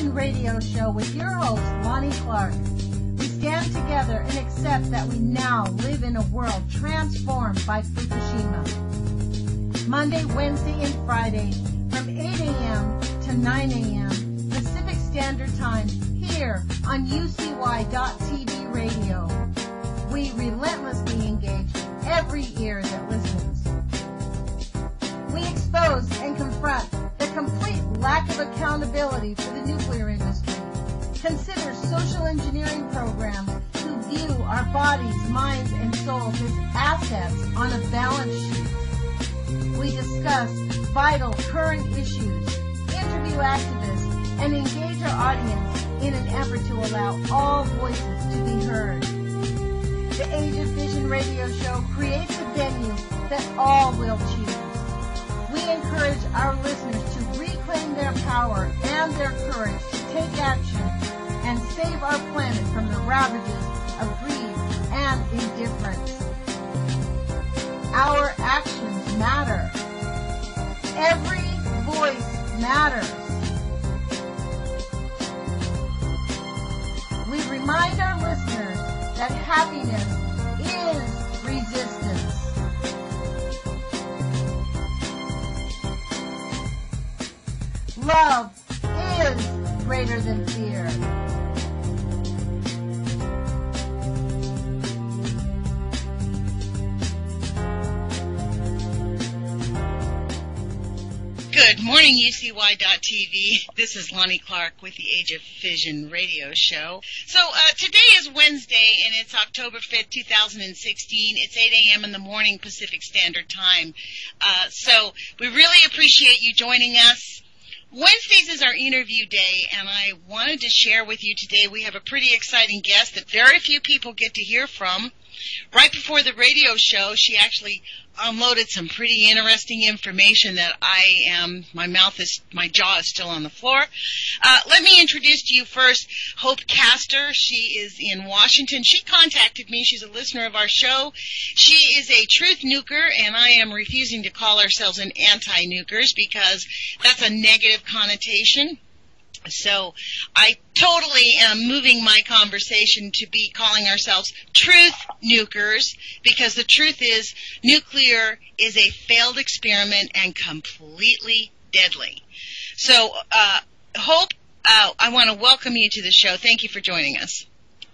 Vision Radio Show with your host, Lonnie Clark. We stand together and accept that we now live in a world transformed by Fukushima. Monday, Wednesday, and Friday from 8 a.m. to 9 a.m. Pacific Standard Time here on UCY.TV radio. We relentlessly engage every ear that listens. We expose and confront the complete lack of accountability for the nuclear industry. Consider social engineering programs who view our bodies, minds, and souls as assets on a balance sheet. We discuss vital current issues, interview activists, and engage our audience in an effort to allow all voices to be heard. The Age of Vision radio show creates a venue that all will choose. We encourage our listeners to reclaim their power and their courage to take action and save our planet from the ravages of greed and indifference. Our actions matter. Every voice matters. We remind our listeners that happiness is resistance. Love is greater than fear. Good morning, UCY.TV. This is Lonnie Clark with the Age of Vision radio show. So today is Wednesday, and it's October 5th, 2016. It's 8 a.m. in the morning Pacific Standard Time. So we really appreciate you joining us. Wednesdays is our interview day, and I wanted to share with you today we have a pretty exciting guest that very few people get to hear from. Right before the radio show, she actually unloaded some pretty interesting information that my jaw is still on the floor. Let me introduce to you first Hope Castor. She is in Washington. She contacted me. She's a listener of our show. She is a truth nuker, and I am refusing to call ourselves an anti-nukers because that's a negative connotation. So I totally am moving my conversation to be calling ourselves truth nukers, because the truth is nuclear is a failed experiment and completely deadly. So, Hope, I want to welcome you to the show. Thank you for joining us.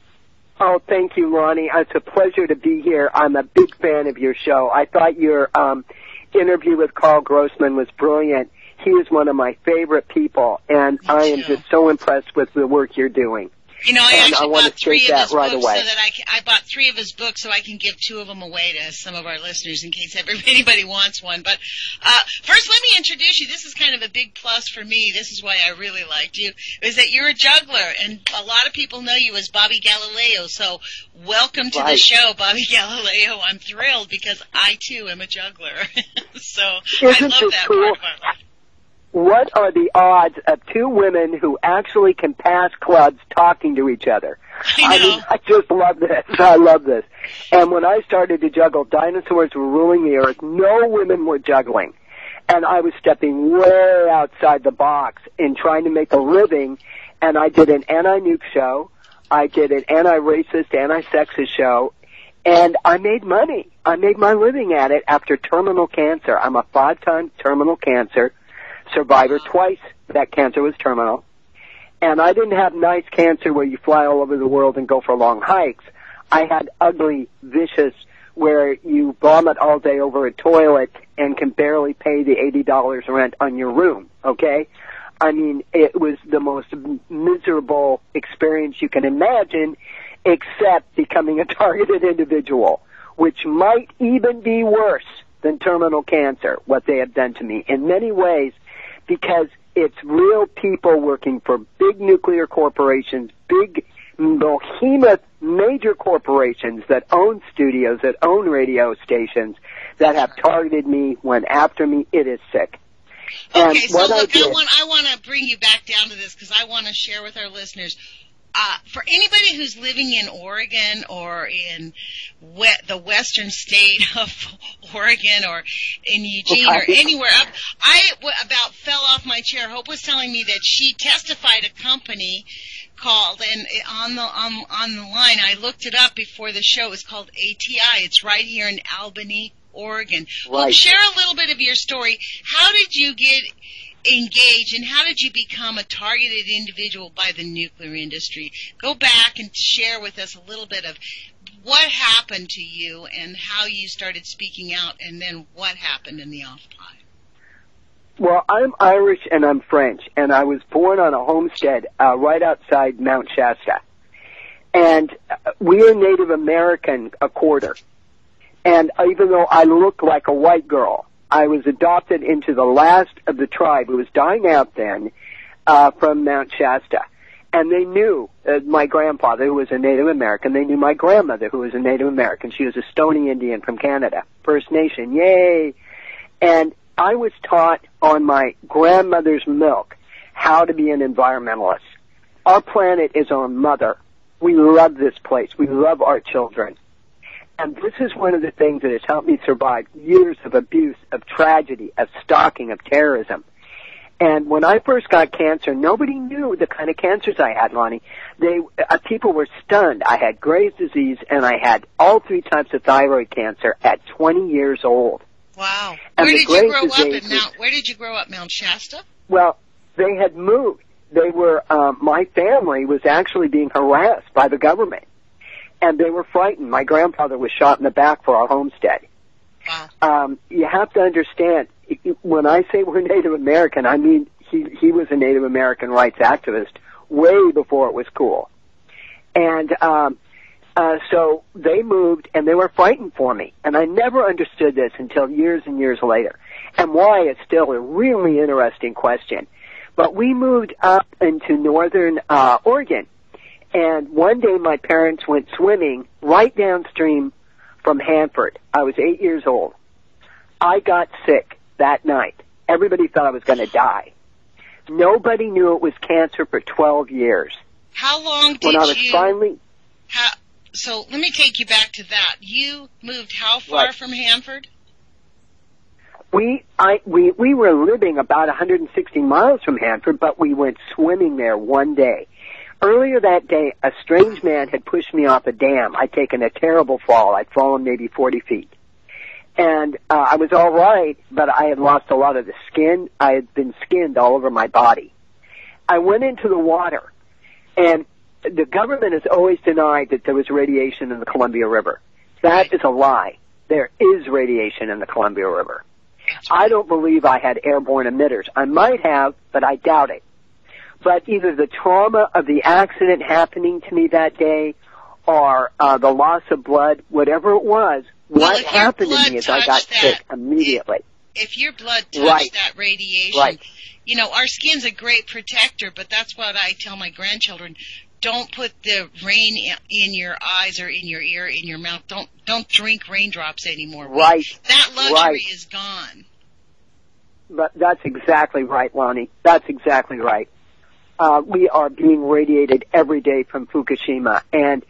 Oh, thank you, Lonnie. It's a pleasure to be here. I'm a big fan of your show. I thought your interview with Carl Grossman was brilliant. He is one of my favorite people, and I am just so impressed with the work you're doing. You know, I actually bought 3 of his right books away. so that I bought 3 of his books so I can give 2 of them away to some of our listeners in case anybody wants one. But first, let me introduce you. This is kind of a big plus for me. This is why I really liked you, is that you're a juggler, and a lot of people know you as Bobby Galileo. So welcome to the show, Bobby Galileo. I'm thrilled because I, too, am a juggler. So I love that part of my life. What are the odds of 2 women who actually can pass clubs talking to each other? I just love this. I love this. And when I started to juggle, dinosaurs were ruling the earth. No women were juggling. And I was stepping way outside the box in trying to make a living. And I did an anti-nuke show. I did an anti-racist, anti-sexist show. And I made money. I made my living at it after terminal cancer. I'm a 5-time terminal cancer survivor. Twice that cancer was terminal. And I didn't have nice cancer where you fly all over the world and go for long hikes. I had ugly, vicious, where you vomit all day over a toilet and can barely pay the $80 rent on your room, okay? I mean, it was the most miserable experience you can imagine, except becoming a targeted individual, which might even be worse than terminal cancer, what they have done to me in many ways, because it's real people working for big nuclear corporations, big behemoth major corporations that own studios, that own radio stations, that have targeted me, went after me. It is sick. Okay, so look, I want to bring you back down to this because I want to share with our listeners For anybody who's living in Oregon or in the western state of Oregon or in Eugene or anywhere up, I about fell off my chair. Hope was telling me that she testified a company called, and on the line, I looked it up before the show. It's called ATI. It's right here in Albany, Oregon. Right. Well, share a little bit of your story. How did you get engaged, and how did you become a targeted individual by the nuclear industry? Go back and share with us a little bit of what happened to you and how you started speaking out, and then what happened in the Occupy. Well, I'm Irish and I'm French, and I was born on a homestead right outside Mount Shasta. And we are Native American a quarter. And even though I looked like a white girl, I was adopted into the last of the tribe who was dying out then from Mount Shasta. And they knew my grandfather, who was a Native American. They knew my grandmother, who was a Native American. She was a Stoney Indian from Canada, First Nation. Yay! And I was taught on my grandmother's milk how to be an environmentalist. Our planet is our mother. We love this place. We love our children. And this is one of the things that has helped me survive years of abuse, of tragedy, of stalking, of terrorism. And when I first got cancer, nobody knew the kind of cancers I had, Lonnie. People were stunned. I had Graves' disease, and I had all 3 types of thyroid cancer at 20 years old. Wow. Where did you grow up, Mount Shasta? Well, they had moved. They were, my family was actually being harassed by the government. And they were frightened. My grandfather was shot in the back for our homestead. Wow. You have to understand, when I say we're Native American, I mean he was a Native American rights activist way before it was cool. And so they moved, and they were frightened for me. And I never understood this until years and years later. And why is still a really interesting question. But we moved up into northern Oregon. And one day my parents went swimming right downstream from Hanford. I was 8 years old. I got sick that night. Everybody thought I was going to die. Nobody knew it was cancer for 12 years. How long did So let me take you back to that. You moved how far from Hanford? We were living about 160 miles from Hanford, but we went swimming there one day. Earlier that day, a strange man had pushed me off a dam. I'd taken a terrible fall. I'd fallen maybe 40 feet. And I was all right, but I had lost a lot of the skin. I had been skinned all over my body. I went into the water, and the government has always denied that there was radiation in the Columbia River. That is a lie. There is radiation in the Columbia River. I don't believe I had airborne emitters. I might have, but I doubt it. But either the trauma of the accident happening to me that day or the loss of blood, whatever it was, what happened to me is I got sick immediately. If your blood touched that radiation, you know, our skin's a great protector, but that's what I tell my grandchildren. Don't put the rain in your eyes or in your ear, in your mouth. Don't drink raindrops anymore. Right. That luxury is gone. But that's exactly right, Lonnie. That's exactly right. We are being radiated every day from Fukushima. And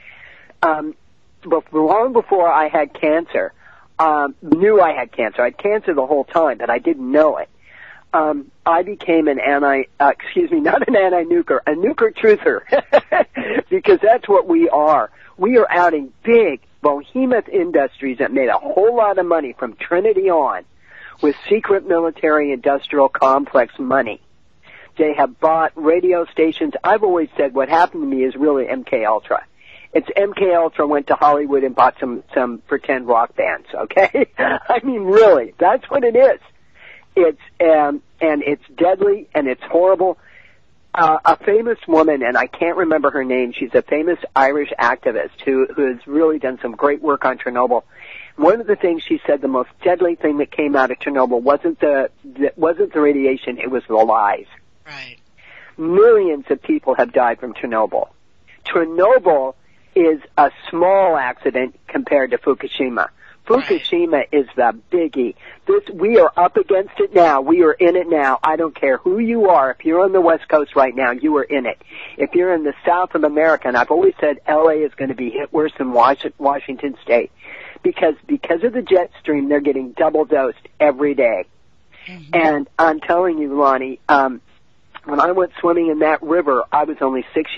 long before I had cancer, knew I had cancer. I had cancer the whole time, but I didn't know it. I became not an anti-nuker, a nuker truther, because that's what we are. We are outing big behemoth industries that made a whole lot of money from Trinity on with secret military industrial complex money. They have bought radio stations. I've always said what happened to me is really MK Ultra. It's MK Ultra went to Hollywood and bought some pretend rock bands, okay? I mean, really, that's what it is. It's and it's deadly and it's horrible. A famous woman, and I can't remember her name, she's a famous Irish activist who has really done some great work on Chernobyl. One of the things she said, the most deadly thing that came out of Chernobyl wasn't the radiation, it was the lies. Right. Millions of people have died from Chernobyl. Chernobyl is a small accident compared to Fukushima. Fukushima is the biggie. We are up against it now. We are in it now. I don't care who you are. If you're on the West Coast right now, you are in it. If you're in the South of America, and I've always said LA is going to be hit worse than Washington State, because of the jet stream, they're getting double dosed every day. Mm-hmm. And I'm telling you, Lonnie, when I went swimming in that river, I was only 8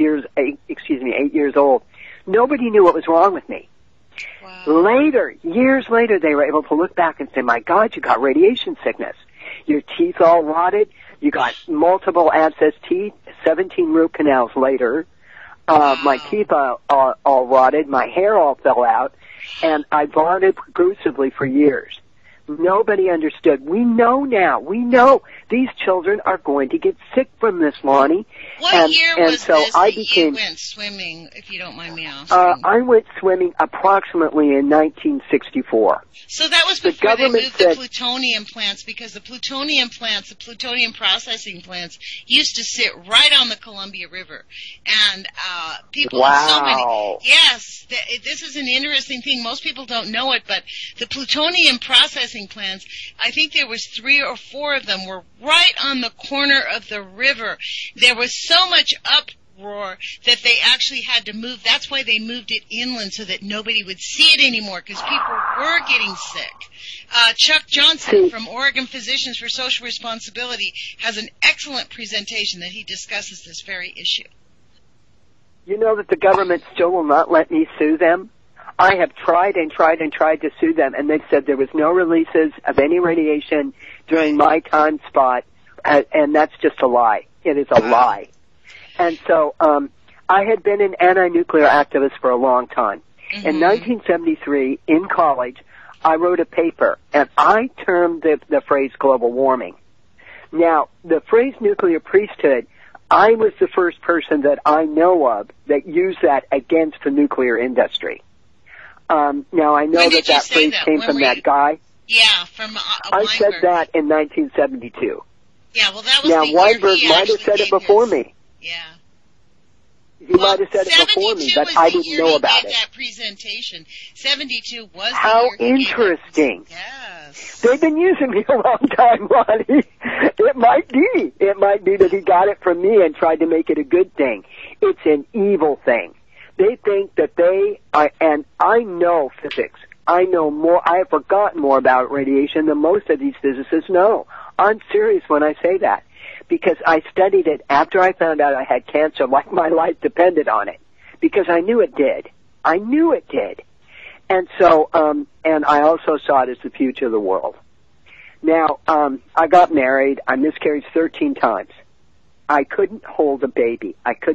years old. Nobody knew what was wrong with me. Wow. Years later, they were able to look back and say, my God, you got radiation sickness. Your teeth all rotted. You got multiple abscess teeth, 17 root canals later. My teeth all rotted. My hair all fell out. And I vomited progressively for years. Nobody understood. We know now. We know these children are going to get sick from this, Lonnie. What year was this that you went swimming, if you don't mind me asking? I went swimming approximately in 1964. So that was before they moved the plutonium plants, because the plutonium processing plants used to sit right on the Columbia River. And people... Wow. Yes, this is an interesting thing. Most people don't know it, but the plutonium processing plants, I think there was 3 or 4 of them, were right on the corner of the river. There was so much uproar that they actually had to move. That's why they moved it inland, so that nobody would see it anymore, because people were getting sick. Chuck Johnson from Oregon Physicians for Social Responsibility has an excellent presentation that he discusses this very issue. You know that the government still will not let me sue them? I have tried and tried to sue them, and they've said there was no releases of any radiation during my time spot, and that's just a lie. It is a lie. And so I had been an anti-nuclear activist for a long time. Mm-hmm. In 1973, in college, I wrote a paper, and I termed the phrase global warming. Now, the phrase nuclear priesthood, I was the first person that I know of that used that against the nuclear industry. Now, I know that phrase came from that guy. Yeah, from I Weinberg. said that in 1972. Yeah, well, that was now, the Weinberg year might have said it before me. Yeah. He might have said it before me, but I didn't know about it. That presentation. 72 was How the year interesting. Yes. They've been using me a long time, Lonnie. It might be. It might be that he got it from me and tried to make it a good thing. It's an evil thing. They think that and I know physics. I know more. I have forgotten more about radiation than most of these physicists know. I'm serious when I say that, because I studied it after I found out I had cancer, like my life depended on it, because I knew it did. I knew it did. And so, and I also saw it as the future of the world. Now, I got married. I miscarried 13 times. I couldn't hold a baby.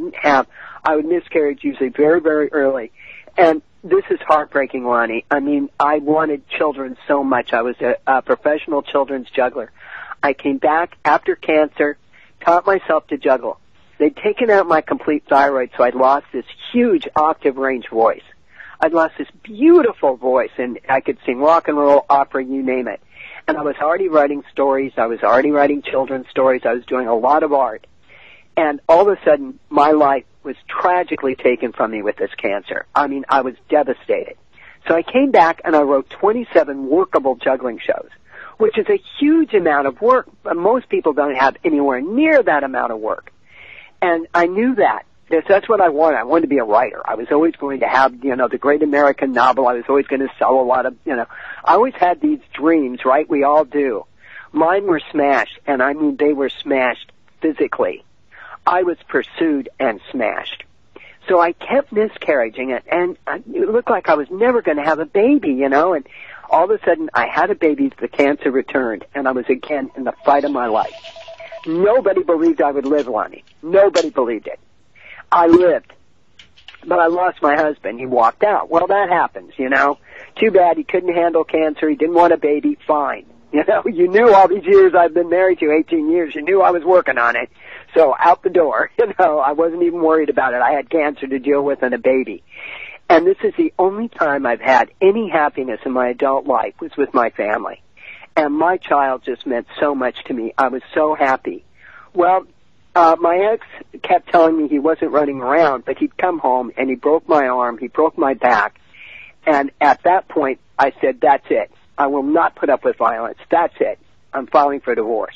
I would miscarriage usually very, very early. And this is heartbreaking, Lonnie. I mean, I wanted children so much. I was a professional children's juggler. I came back after cancer, taught myself to juggle. They'd taken out my complete thyroid, so I'd lost this huge octave range voice. I'd lost this beautiful voice, and I could sing rock and roll, opera, you name it. And I was already writing stories. I was already writing children's stories. I was doing a lot of art. And all of a sudden, my life was tragically taken from me with this cancer. I mean, I was devastated. So I came back and I wrote 27 workable juggling shows, which is a huge amount of work. Most people don't have anywhere near that amount of work. And I knew that. That's what I wanted. I wanted to be a writer. I was always going to have, the great American novel. I was always going to sell a lot of, I always had these dreams, right? We all do. Mine were smashed, and I mean they were smashed physically. I was pursued and smashed. So I kept miscarriaging it, and it looked like I was never going to have a baby, and all of a sudden I had a baby, the cancer returned, and I was again in the fight of my life. Nobody believed I would live, Lonnie. Nobody believed it. I lived, but I lost my husband. He walked out. Well, that happens, Too bad he couldn't handle cancer. He didn't want a baby. Fine. You knew all these years I've been married to, 18 years, you knew I was working on it. So out the door, I wasn't even worried about it. I had cancer to deal with and a baby. And this is the only time I've had any happiness in my adult life was with my family. And my child just meant so much to me. I was so happy. Well, my ex kept telling me he wasn't running around, but he'd come home and he broke my arm, he broke my back. And at that point, I said, that's it. I will not put up with violence. That's it. I'm filing for divorce.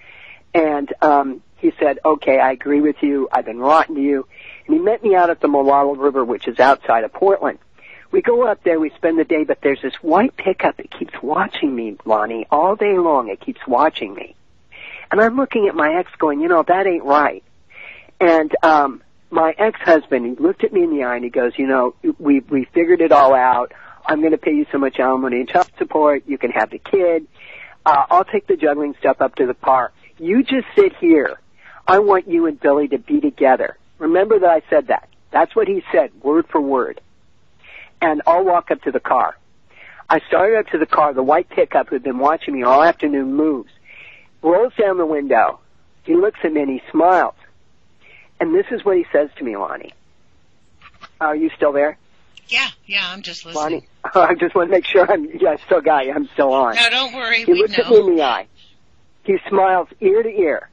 And he said, okay, I agree with you. I've been rotten to you. And he met me out at the Molalla River, which is outside of Portland. We go up there, we spend the day, but there's this white pickup that keeps watching me, Lonnie, all day long. It keeps watching me. And I'm looking at my ex going, that ain't right. And my ex-husband, he looked at me in the eye and he goes, we figured it all out. I'm going to pay you so much alimony and child support. You can have the kid. I'll take the juggling stuff up to the car. You just sit here. I want you and Billy to be together. Remember that I said that. That's what he said, word for word. And I'll walk up to the car. I started up to the car. The white pickup who had been watching me all afternoon moves, rolls down the window. He looks at me and he smiles. And this is what he says to me, Lonnie. Are you still there? Yeah, I'm just listening. Lonnie, I just want to make sure I still got you. I'm still on. No, don't worry. He looks at me in the eye. He smiles ear to ear.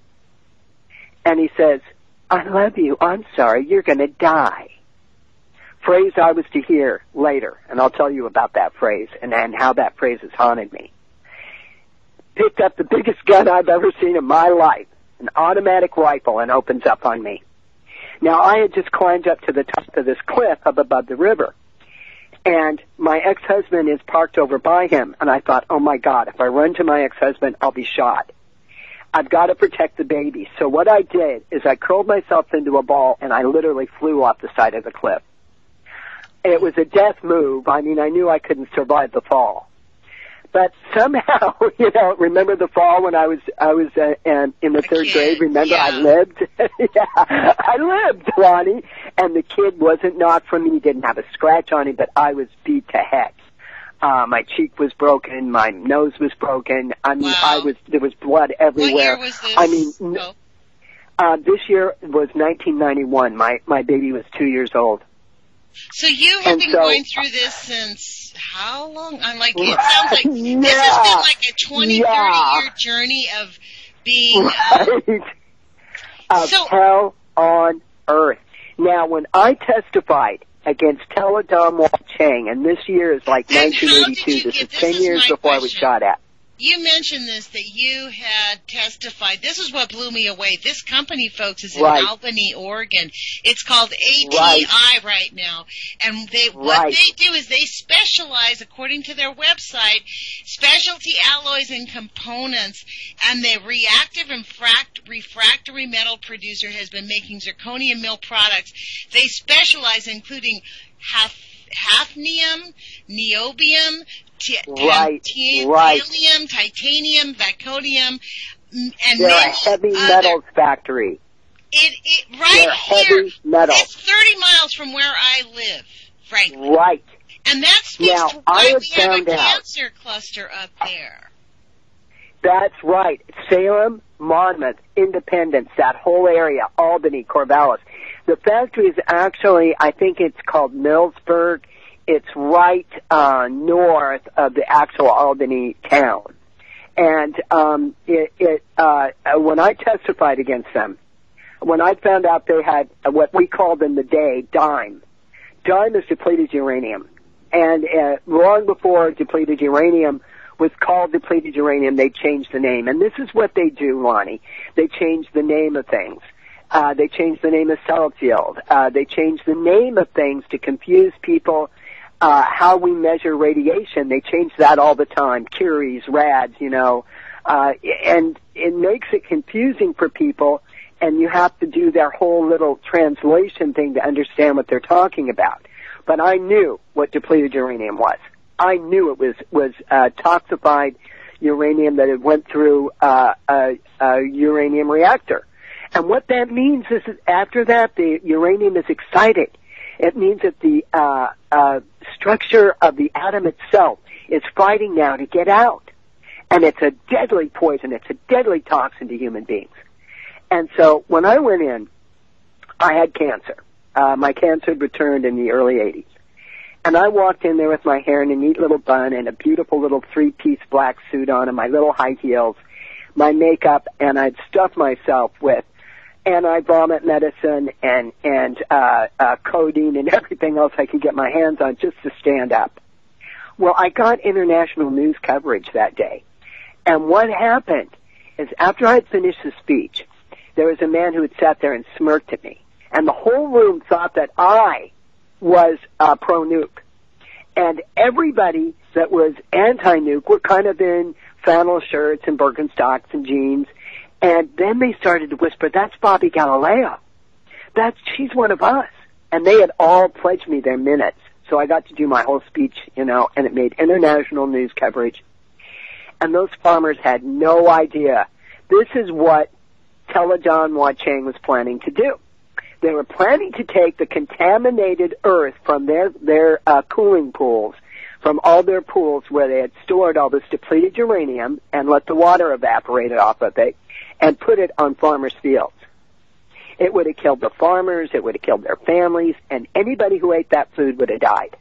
And he says, I love you. I'm sorry. You're going to die. Phrase I was to hear later, and I'll tell you about that phrase and how that phrase has haunted me. Picked up the biggest gun I've ever seen in my life, an automatic rifle, and opens up on me. Now, I had just climbed up to the top of this cliff up above the river, and my ex-husband is parked over by him, and I thought, oh my God, if I run to my ex-husband, I'll be shot. I've got to protect the baby. So what I did is I curled myself into a ball, and I literally flew off the side of the cliff. It was a death move. I mean, I knew I couldn't survive the fall. But somehow, remember the fall when I was in the third grade? Remember, yeah. I lived? Yeah, I lived, Lonnie. And the kid wasn't knocked from me. He didn't have a scratch on him, but I was beat to heck. My cheek was broken. My nose was broken. I mean, wow. There was blood everywhere. What year was this? I mean, this year was 1991. My baby was 2 years old. So you have been going through this since how long? I'm like, it sounds like this has been like a 20, 30-year journey of being... of hell on earth. Now, when I testified against Teledom Wall Chang, and this year is like 1982, this is 10 years before I was shot at. You mentioned this, that you had testified. This is what blew me away. This company, folks, is in Albany, Oregon. It's called ATI right now. And what they do is they specialize, according to their website, specialty alloys and components. And the reactive and refractory metal producer has been making zirconium mill products. They specialize including hafnium, niobium, helium, titanium, zirconium, and they're a heavy metals factory. Right here, heavy metal. It's 30 miles from where I live, frankly. Right. And that speaks to why we have a cancer cluster up there. That's right. Salem, Monmouth, Independence, that whole area, Albany, Corvallis. The factory is actually, I think it's called Millsburg. It's right north of the actual Albany town. And when I testified against them, when I found out they had what we called in the day dime. Dime is depleted uranium. And long before depleted uranium was called depleted uranium, they changed the name. And this is what they do, Lonnie. They change the name of things. They change the name of Sellafield. They change the name of things to confuse people. How we measure radiation, they change that all the time. Curies, rads, and it makes it confusing for people, and you have to do their whole little translation thing to understand what they're talking about. But I knew what depleted uranium was. I knew it was toxified uranium that had went through a uranium reactor. And what that means is that after that, the uranium is excited. It means that the structure of the atom itself is fighting now to get out. And it's a deadly poison. It's a deadly toxin to human beings. And so when I went in, I had cancer. My cancer had returned in the early 80s. And I walked in there with my hair in a neat little bun and a beautiful little three-piece black suit on and my little high heels, my makeup, and I'd stuffed myself with anti-vomit medicine and codeine and everything else I could get my hands on just to stand up. Well, I got international news coverage that day. And what happened is after I had finished the speech, there was a man who had sat there and smirked at me. And the whole room thought that I was pro-nuke. And everybody that was anti-nuke were kind of in flannel shirts and Birkenstocks and jeans. And then they started to whisper, that's Bobby Galileo. She's one of us. And they had all pledged me their minutes. So I got to do my whole speech, and it made international news coverage. And those farmers had no idea. This is what Teledan Wacheng was planning to do. They were planning to take the contaminated earth from their cooling pools, from all their pools where they had stored all this depleted uranium and let the water evaporate off of it, and put it on farmers' fields. It would have killed the farmers, it would have killed their families, and anybody who ate that food would have died.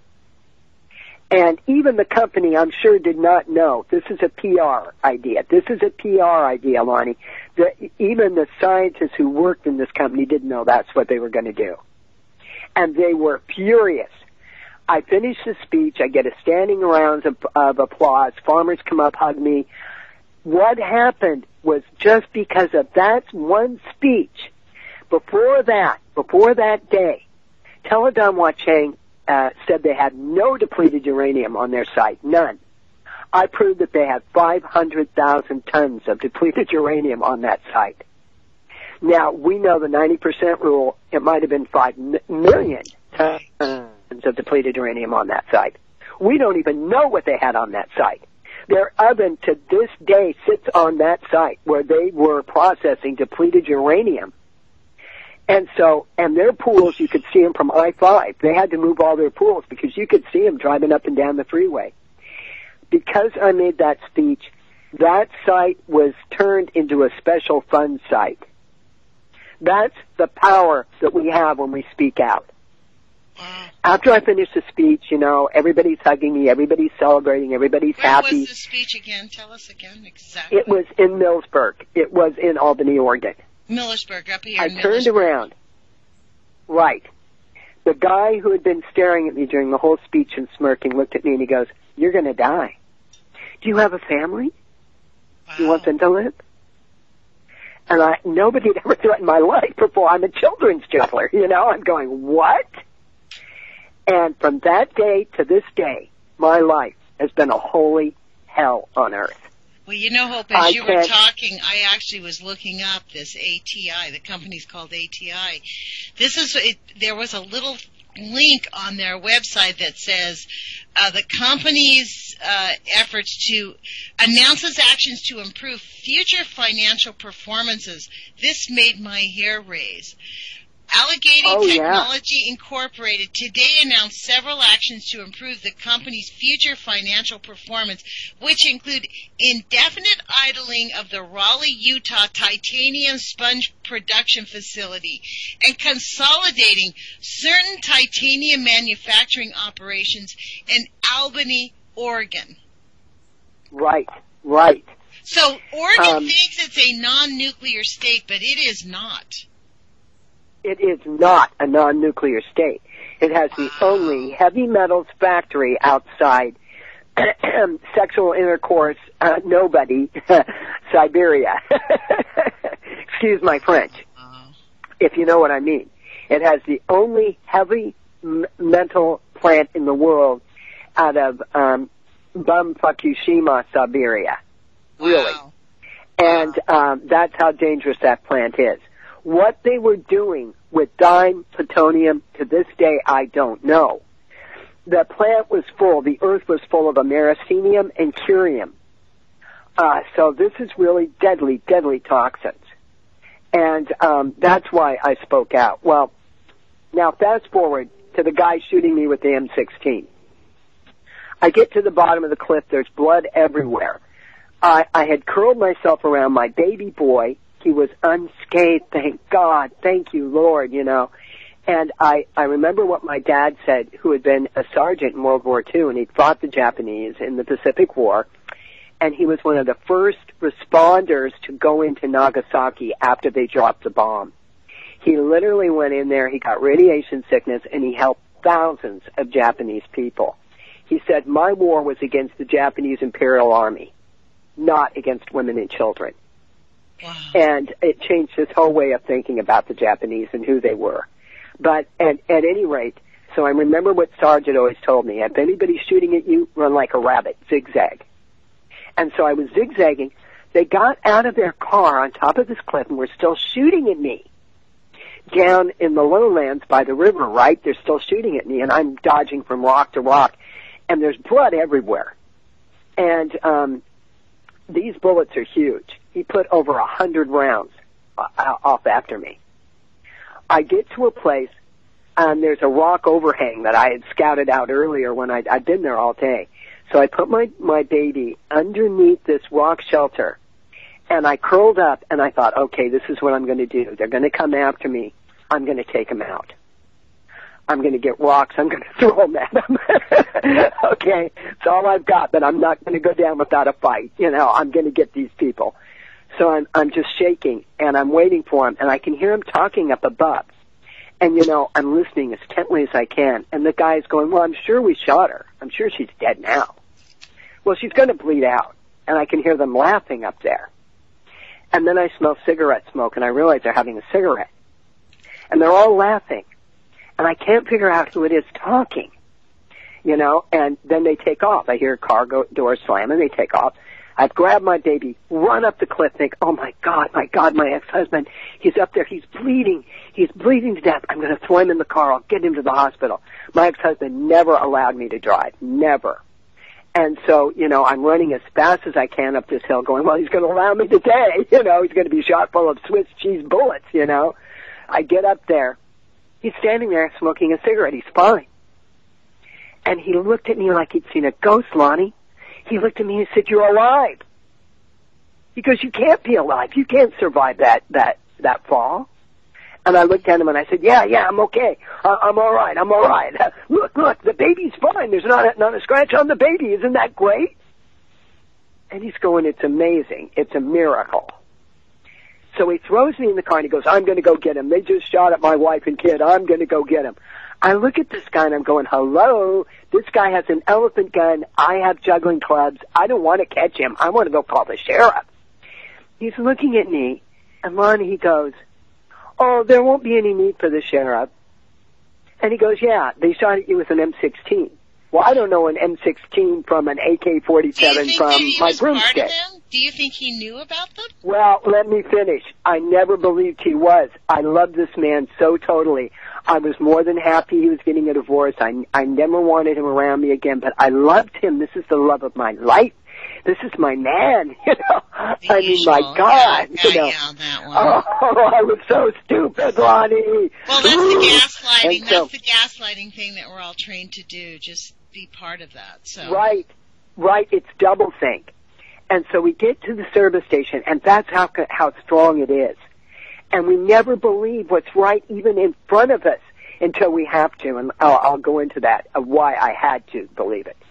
And even the company, I'm sure, did not know. This is a PR idea. This is a PR idea, Lonnie. Even the scientists who worked in this company didn't know that's what they were going to do. And they were furious. I finish the speech. I get a standing round of applause. Farmers come up, hug me. What happened was just because of that one speech, before that day, Teledan Wacheng said they had no depleted uranium on their site, none. I proved that they had 500,000 tons of depleted uranium on that site. Now, we know the 90% rule, it might have been 5 million tons of depleted uranium on that site. We don't even know what they had on that site. Their oven to this day sits on that site where they were processing depleted uranium. And their pools, you could see them from I-5. They had to move all their pools because you could see them driving up and down the freeway. Because I made that speech, that site was turned into a special fund site. That's the power that we have when we speak out. After I finished the speech, everybody's hugging me, everybody's celebrating, everybody's happy. Where was the speech again? Tell us again exactly. It was in Millsburg. It was in Albany, Oregon. Millersburg, up here. I turned around. Right. The guy who had been staring at me during the whole speech and smirking looked at me and he goes, "You're going to die. Do you have a family? Wow. Do you want them to live?" And nobody had ever threatened my life before. I'm a children's juggler, I'm going, what? And from that day to this day, my life has been a holy hell on earth. Well, Hope, as you were talking, I actually was looking up this ATI. The company's called ATI. There was a little link on their website that says the company's efforts to announces actions to improve future financial performances. This made my hair raise. Allegheny Technology Incorporated today announced several actions to improve the company's future financial performance, which include indefinite idling of the Raleigh, Utah titanium sponge production facility and consolidating certain titanium manufacturing operations in Albany, Oregon. Right. So Oregon thinks it's a non-nuclear state, but it is not. It is not a non-nuclear state. It has the only heavy metals factory outside sexual intercourse, nobody, Siberia. Excuse my French, if you know what I mean. It has the only heavy metal plant in the world out of Fukushima, Siberia. Really. Wow. And that's how dangerous that plant is. What they were doing with dime plutonium, to this day, I don't know. The plant was full, the earth was full of americium and curium. So this is really deadly, deadly toxins. And that's why I spoke out. Well, now fast forward to the guy shooting me with the M16. I get to the bottom of the cliff, there's blood everywhere. I had curled myself around my baby boy. He was unscathed, thank God, thank you, Lord, And I remember what my dad said, who had been a sergeant in World War II, and he'd fought the Japanese in the Pacific War, and he was one of the first responders to go into Nagasaki after they dropped the bomb. He literally went in there, he got radiation sickness, and he helped thousands of Japanese people. He said, my war was against the Japanese Imperial Army, not against women and children. Wow. And it changed his whole way of thinking about the Japanese and who they were. But at any rate, so I remember what Sarge had always told me, if anybody's shooting at you, run like a rabbit, zigzag. And so I was zigzagging. They got out of their car on top of this cliff and were still shooting at me. Down in the lowlands by the river, right? They're still shooting at me, and I'm dodging from rock to rock. And there's blood everywhere. And these bullets are huge. He put over 100 rounds off after me. I get to a place, and there's a rock overhang that I had scouted out earlier when I'd been there all day. So I put my baby underneath this rock shelter, and I curled up, and I thought, okay, this is what I'm going to do. They're going to come after me. I'm going to take them out. I'm going to get rocks. I'm going to throw them at them. Okay, it's all I've got, but I'm not going to go down without a fight. You know, I'm going to get these people. So I'm just shaking, and I'm waiting for him, and I can hear him talking up above. And, you know, I'm listening as intently as I can, and the guy's going, well, I'm sure we shot her. I'm sure she's dead now. Well, she's going to bleed out, and I can hear them laughing up there. And then I smell cigarette smoke, and I realize they're having a cigarette. And they're all laughing. And I can't figure out who it is talking, you know, and then they take off. I hear a car door slam, and they take off. I've grabbed my baby, run up the cliff, think, oh, my God, my ex-husband, he's up there, he's bleeding to death. I'm going to throw him in the car, I'll get him to the hospital. My ex-husband never allowed me to drive, never. And so, you know, I'm running as fast as I can up this hill going, well, he's going to allow me today, you know, he's going to be shot full of Swiss cheese bullets, you know. I get up there. He's standing there smoking a cigarette. He's fine. And he looked at me like he'd seen a ghost, Lonnie. He looked at me and said, you're alive. He goes, you can't be alive. You can't survive that fall. And I looked at him and I said, yeah, I'm okay. I'm all right. Look, the baby's fine. There's not a scratch on the baby. Isn't that great? And he's going, it's amazing. It's a miracle. So he throws me in the car and he goes, I'm going to go get him. They just shot at my wife and kid. I'm going to go get him. I look at this guy and I'm going, hello, this guy has an elephant gun. I have juggling clubs. I don't want to catch him. I want to go call the sheriff. He's looking at me, and Lonnie, he goes, oh, there won't be any need for the sheriff. And he goes, yeah, they shot at you with an M16. Well, I don't know an M16 from an AK-47 from my broomstick. Do you think he knew about them? Well, let me finish. I never believed he was. I loved this man so totally. I was more than happy he was getting a divorce. I never wanted him around me again, but I loved him. This is the love of my life. This is my man, you know. I mean, my God, you know. That one. Oh, I was so stupid, Lonnie. Well, that's the gaslighting. That's the gaslighting thing that we're all trained to do. Just be part of that. So right. It's doublethink. And so we get to the service station, and that's how strong it is. And we never believe what's right even in front of us until we have to. And I'll go into that, of why I had to believe it.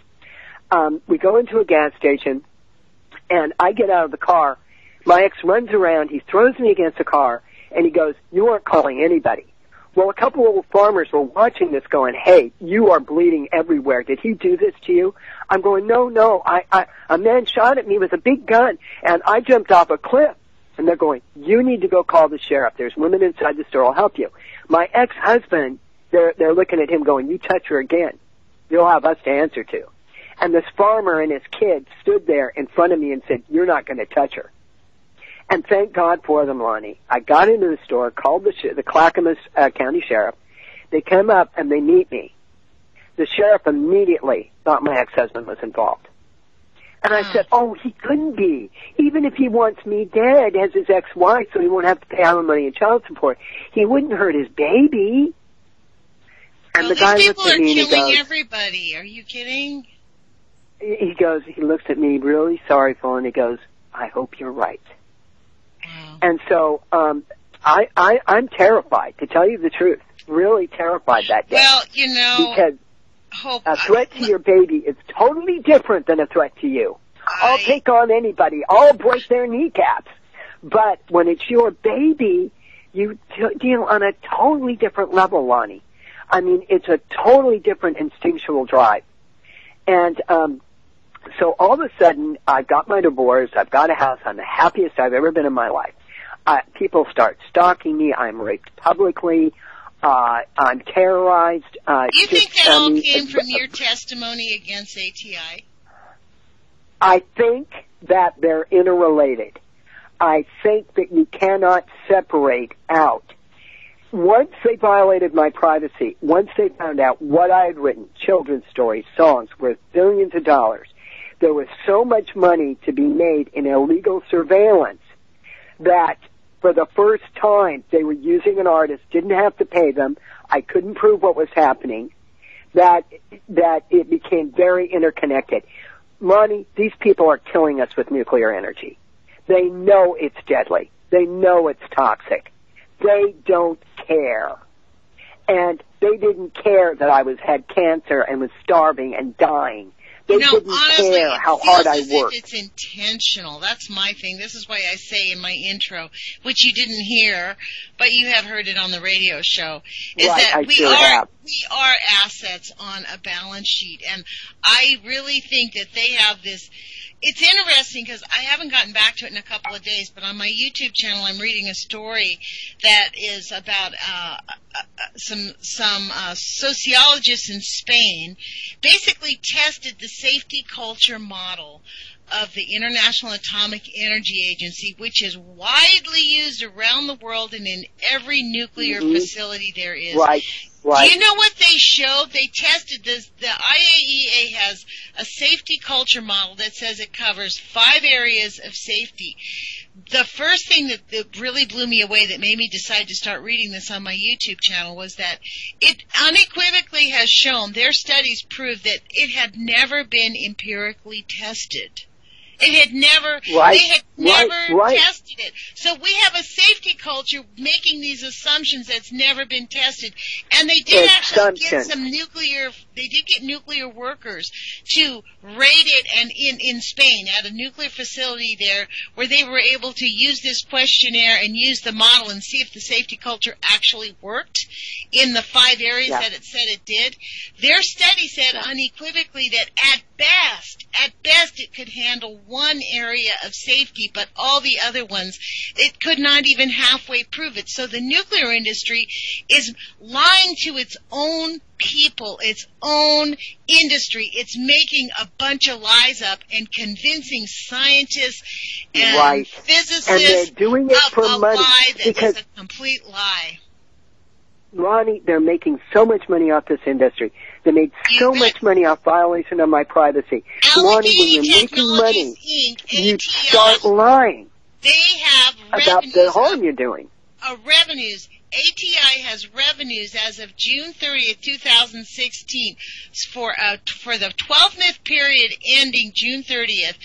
We go into a gas station, and I get out of the car. My ex runs around. He throws me against the car, and he goes, you aren't calling anybody. Well, a couple of farmers were watching this going, hey, you are bleeding everywhere. Did he do this to you? I'm going, no. A man shot at me with a big gun, and I jumped off a cliff. And they're going, you need to go call the sheriff. There's women inside the store. I'll help you. My ex-husband, they're looking at him going, you touch her again, you'll have us to answer to. And this farmer and his kid stood there in front of me and said, you're not going to touch her. And thank God for them, Lonnie. I got into the store, called the Clackamas County Sheriff. They come up and they meet me. The sheriff immediately thought my ex-husband was involved. And I said, oh, he couldn't be. Even if he wants me dead as his ex-wife so he won't have to pay alimony and child support, he wouldn't hurt his baby. And the guy looked at me and he goes, people are killing everybody. Are you kidding? He goes, he looks at me really sorrowful and he goes, I hope you're right. Wow. And so I'm terrified, to tell you the truth, really terrified that day. Well, you know, because a threat to your baby is totally different than a threat to you. I'll take on anybody. I'll break their kneecaps. But when it's your baby, you deal on a totally different level, Lonnie. I mean, it's a totally different instinctual drive. And so all of a sudden, I got my divorce. I've got a house. I'm the happiest I've ever been in my life. People start stalking me. I'm raped publicly. I'm terrorized. You think that all came from your testimony against ATI? I think that they're interrelated. I think that you cannot separate out. Once they violated my privacy, once they found out what I had written, children's stories, songs worth billions of dollars, there was so much money to be made in illegal surveillance that for the first time they were using an artist, didn't have to pay them, I couldn't prove what was happening, that it became very interconnected. Lonnie, these people are killing us with nuclear energy. They know it's deadly. They know it's toxic. They don't care. And they didn't care that I had cancer and was starving and dying. They didn't care how hard I worked. It's intentional. That's my thing. This is why I say in my intro, which you didn't hear, but you have heard it on the radio show, is that we are assets on a balance sheet. And I really think that they have this. It's interesting because I haven't gotten back to it in a couple of days, but on my YouTube channel I'm reading a story that is about some sociologists in Spain basically tested the safety culture model of the International Atomic Energy Agency, which is widely used around the world and in every nuclear facility there is. Right. Do you know what they showed? They tested this. The IAEA has a safety culture model that says it covers 5 areas of safety. The first thing that really blew me away, that made me decide to start reading this on my YouTube channel, was that it unequivocally has shown, their studies prove that it had never been empirically tested. It had never, they had never tested it. So we have a safety culture making these assumptions that's never been tested. And they did actually get some nuclear workers to rate it, and in Spain, at a nuclear facility there, where they were able to use this questionnaire and use the model and see if the safety culture actually worked in the 5 areas that it said it did. Their study said unequivocally that at best it could handle 1 area of safety, but all the other ones, it could not even halfway prove it. So the nuclear industry is lying to its own people, its own industry. It's making a bunch of lies up and convincing scientists and physicists and they're doing it for a money lie that because is a complete lie. Ronnie, they're making so much money off this industry. They made so much money off violation of my privacy. Ronnie, when you're making money, you start lying about the harm you're doing. Revenues. ATI has revenues as of June 30th, 2016, for the 12th period ending June 30th,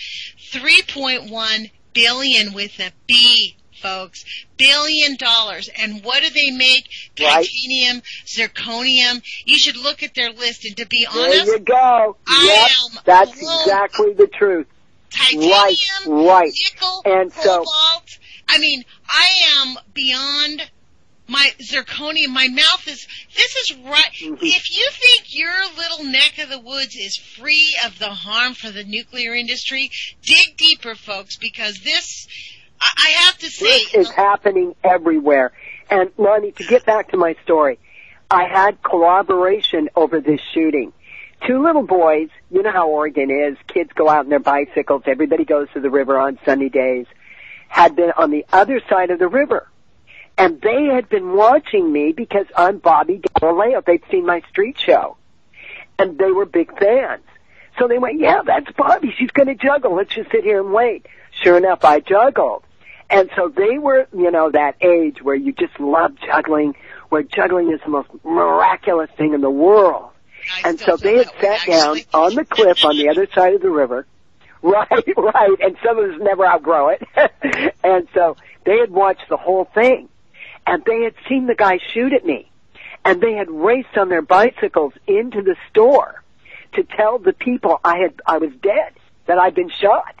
$3.1 billion with a B, folks. $1 billion. And what do they make? Titanium, zirconium. You should look at their list. And to be honest, there you go. That's exactly the truth. Titanium, nickel, and cobalt. I mean, I am beyond my zirconium. My mouth is, this is right. If you think your little neck of the woods is free of the harm for the nuclear industry, dig deeper, folks, because this, I have to say, this is happening everywhere. And Lonnie, to get back to my story, I had collaboration over this shooting. 2 little boys, you know how Oregon is, kids go out on their bicycles, everybody goes to the river on sunny days, had been on the other side of the river. And they had been watching me because I'm Bobby Galileo. They'd seen my street show. And they were big fans. So they went, yeah, that's Bobby. She's going to juggle. Let's just sit here and wait. Sure enough, I juggled. And so they were, that age where you just love juggling, where juggling is the most miraculous thing in the world. And so they had sat down on the cliff on the other side of the river. Right. And some of us never outgrow it. And so they had watched the whole thing. And they had seen the guy shoot at me. And they had raced on their bicycles into the store to tell the people I was dead, that I'd been shot.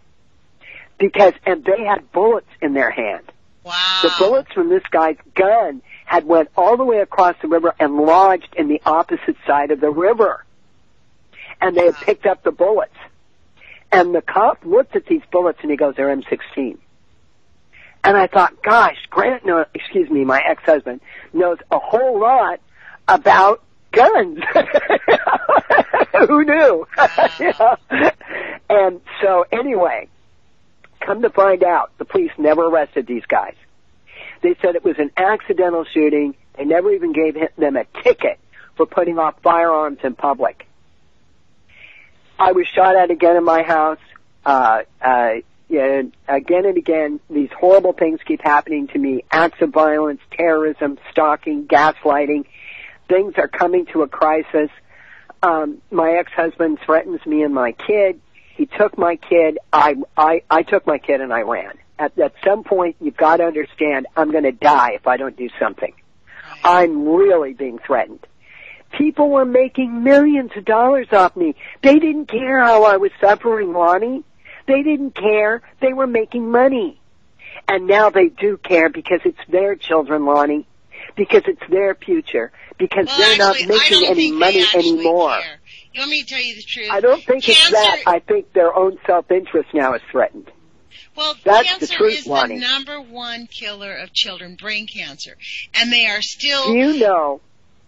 And they had bullets in their hand. Wow. The bullets from this guy's gun had went all the way across the river and lodged in the opposite side of the river. and they had picked up the bullets. And the cop looked at these bullets and he goes, they're M16. And I thought, gosh, Grant, my ex-husband, knows a whole lot about guns. Who knew? You know? And so anyway, come to find out, the police never arrested these guys. They said it was an accidental shooting. They never even gave them a ticket for putting off firearms in public. I was shot at again in my house. Again and again, these horrible things keep happening to me. Acts of violence, terrorism, stalking, gaslighting. Things are coming to a crisis. My ex-husband threatens me and my kid. He took my kid. I took my kid and I ran. At some point, you've got to understand, I'm going to die if I don't do something. I'm really being threatened. People were making millions of dollars off me. They didn't care how I was suffering, Lonnie. They didn't care. They were making money. And now they do care because it's their children, Lonnie. Because it's their future. Because they're not making any money anymore. Care. You want me to tell you the truth? I don't think it's that. I think their own self-interest now is threatened. Well, that's cancer the truth, is Lonnie. The number one killer of children, brain cancer. And they are still... Do you know,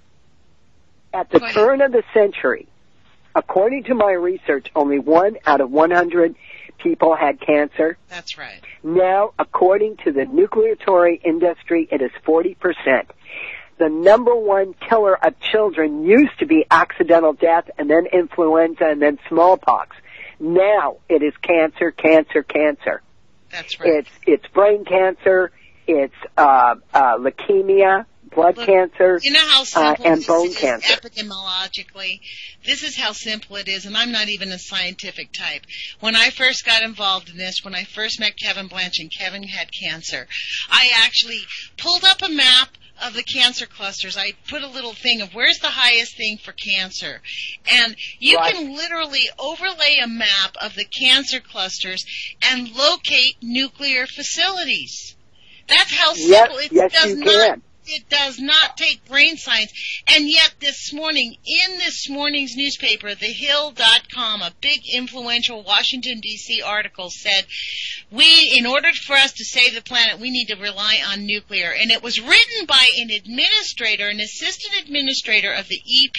at the turn of the century, according to my research, only 1 out of 100 people had cancer. That's right. Now, according to the nucleatory industry, it is 40%. The number one killer of children used to be accidental death and then influenza and then smallpox. Now it is cancer, cancer, cancer. That's right. It's brain cancer, it's leukemia, blood cancer, you know how simple and bone cancer. Epidemiologically, this is how simple it is, and I'm not even a scientific type. When I first got involved in this, when I first met Kevin Blanch and Kevin had cancer, I actually pulled up a map of the cancer clusters. I put a little thing of where's the highest thing for cancer. And you can literally overlay a map of the cancer clusters and locate nuclear facilities. That's how simple it does not take brain science. And yet this morning, in this morning's newspaper, TheHill.com, a big influential Washington, D.C. article said, in order for us to save the planet, we need to rely on nuclear. And it was written by an assistant administrator of the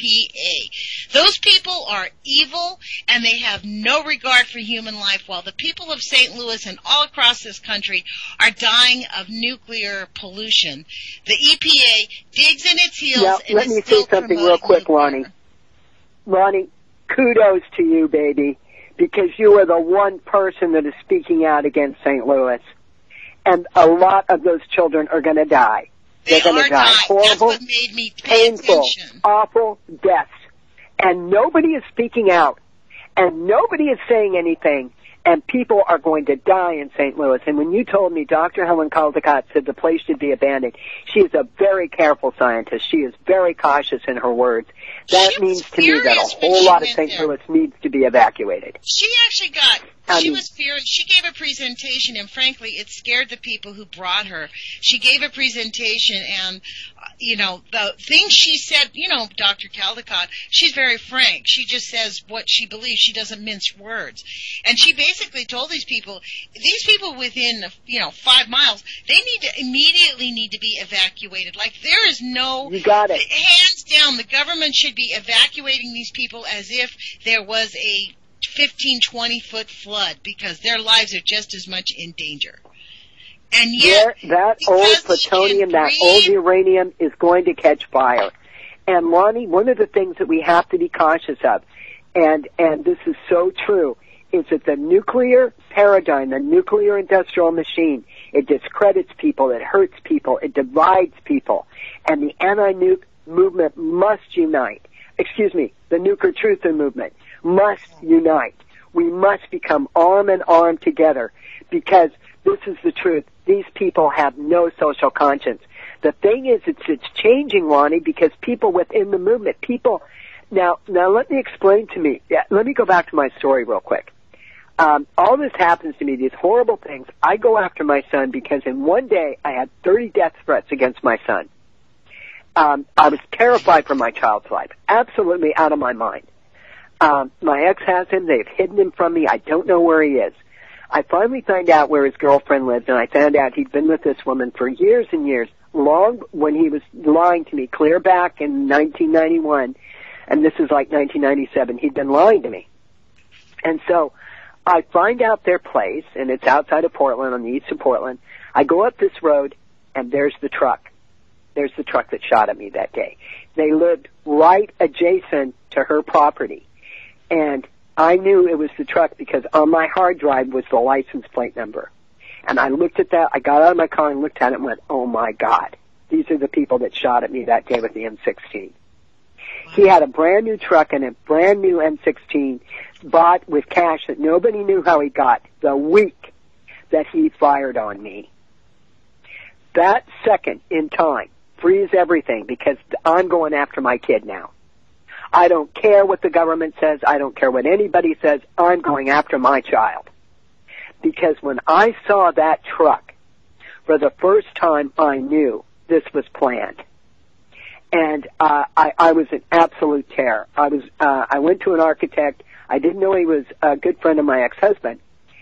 EPA. Those people are evil, and they have no regard for human life, while the people of St. Louis and all across this country are dying of nuclear pollution. The EPA digs in its heels and let me say something real quick, Lonnie. Lonnie, kudos to you, baby, because you are the one person that is speaking out against St. Louis. And a lot of those children are going to die. They're going to die. Horrible, that's what made me pay painful, attention. Awful deaths. And nobody is speaking out. And nobody is saying anything. And people are going to die in St. Louis. And when you told me Dr. Helen Caldicott said the place should be abandoned, she is a very careful scientist. She is very cautious in her words. That means to me that a whole lot of St. Louis needs to be evacuated. She actually she was furious. She gave a presentation, and frankly, it scared the people who brought her. She gave a presentation, and, the things she said, Dr. Caldicott, she's very frank. She just says what she believes. She doesn't mince words. And she basically told these people within, 5 miles, they immediately need to be evacuated. Like, there is no... You got it. Hands down, the government should be evacuating these people as if there was a 15, 20-foot flood, because their lives are just as much in danger. And yet, that old plutonium, that old uranium is going to catch fire. And Lonnie, one of the things that we have to be cautious of, and this is so true, is that the nuclear paradigm, the nuclear industrial machine, it discredits people, it hurts people, it divides people, and the anti-nuke movement must unite. The Nuclear Truth movement must unite. We must become arm in arm together, because this is the truth. These people have no social conscience. The thing is, it's changing, Lonnie, because people within the movement, now let me explain to me. Let me go back to my story real quick. All this happens to me, these horrible things. I go after my son because in one day I had 30 death threats against my son. I was terrified for my child's life, absolutely out of my mind. My ex has him. They've hidden him from me. I don't know where he is. I finally found out where his girlfriend lived, and I found out he'd been with this woman for years and years, long when he was lying to me, clear back in 1991, and this is like 1997. He'd been lying to me. And so I find out their place, and it's outside of Portland, on the east of Portland. I go up this road, and there's the truck. There's the truck that shot at me that day. They lived right adjacent to her property. And I knew it was the truck because on my hard drive was the license plate number. And I looked at that. I got out of my car and looked at it and went, oh, my God. These are the people that shot at me that day with the M16. He had a brand-new truck and a brand-new M16 bought with cash that nobody knew how he got the week that he fired on me. That second in time frees everything because I'm going after my kid now. I don't care what the government says. I don't care what anybody says. I'm going after my child. Because when I saw that truck, for the first time I knew this was planned. And I was in absolute terror. I went to an architect. I didn't know he was a good friend of my ex-husband.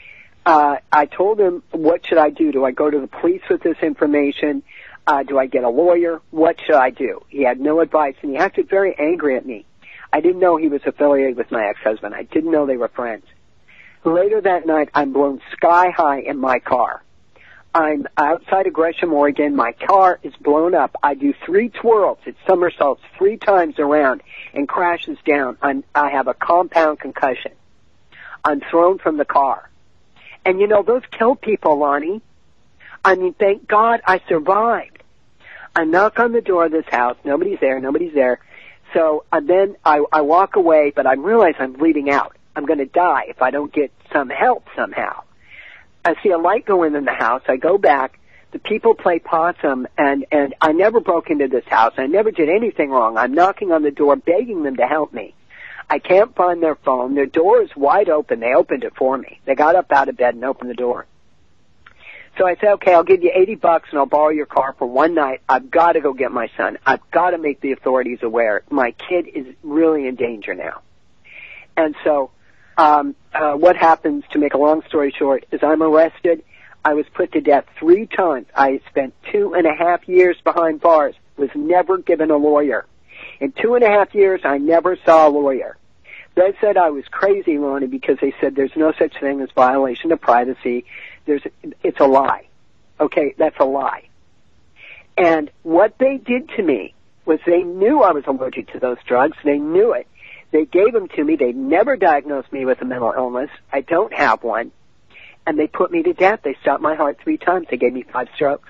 I told him, what should I do? Do I go to the police with this information? Do I get a lawyer? What should I do? He had no advice, and he acted very angry at me. I didn't know he was affiliated with my ex-husband. I didn't know they were friends. Later that night, I'm blown sky high in my car. I'm outside of Gresham, Oregon. My car is blown up. I do 3 twirls. It somersaults 3 times around and crashes down. I have a compound concussion. I'm thrown from the car. And, you know, those kill people, Lonnie. I mean, thank God I survived. I knock on the door of this house. Nobody's there. So then I walk away, but I realize I'm bleeding out. I'm going to die if I don't get some help somehow. I see a light go in the house. I go back. The people play possum, and I never broke into this house. I never did anything wrong. I'm knocking on the door, begging them to help me. I can't find their phone. Their door is wide open. They opened it for me. They got up out of bed and opened the door. So I said, okay, I'll give you $80 and I'll borrow your car for one night. I've got to go get my son. I've got to make the authorities aware. My kid is really in danger now. And so what happens, to make a long story short, is I'm arrested. I was put to death 3 times. I spent 2.5 years behind bars, was never given a lawyer. In 2.5 years, I never saw a lawyer. They said I was crazy, Lonnie, because they said there's no such thing as violation of privacy. It's a lie. Okay, that's a lie. And what they did to me was they knew I was allergic to those drugs. They knew it. They gave them to me. They never diagnosed me with a mental illness. I don't have one. And they put me to death. They stopped my heart 3 times. They gave me 5 strokes.